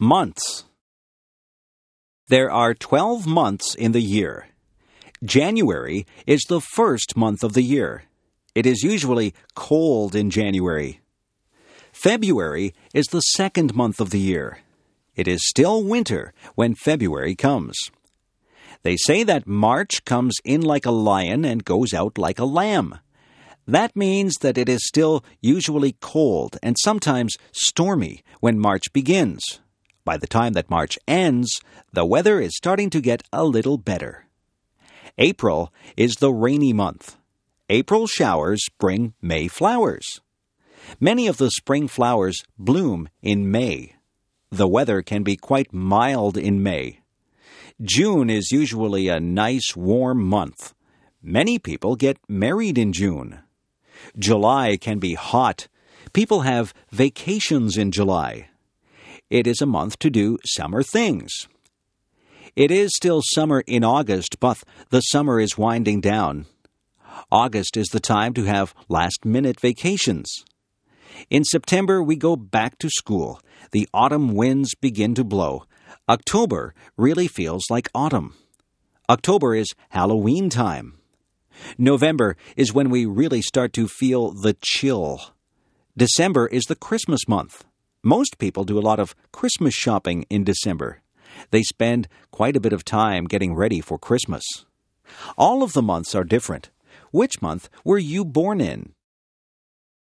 Months. There are 12 months in the year. January is the first month of the year. It is usually cold in January. February is the second month of the year. It is still winter when February comes. They say that March comes in like a lion and goes out like a lamb. That means that it is still usually cold and sometimes stormy when March begins. By the time that March ends, the weather is starting to get a little better. April is the rainy month. April showers bring May flowers. Many of the spring flowers bloom in May. The weather can be quite mild in May. June is usually a nice warm month. Many people get married in June. July can be hot. People have vacations in July. It is a month to do summer things. It is still summer in August, but the summer is winding down. August is the time to have last-minute vacations. In September, we go back to school. The autumn winds begin to blow. October really feels like autumn. October is Halloween time. November is when we really start to feel the chill. December is the Christmas month. Most people do a lot of Christmas shopping in December. They spend quite a bit of time getting ready for Christmas. All of the months are different. Which month were you born in?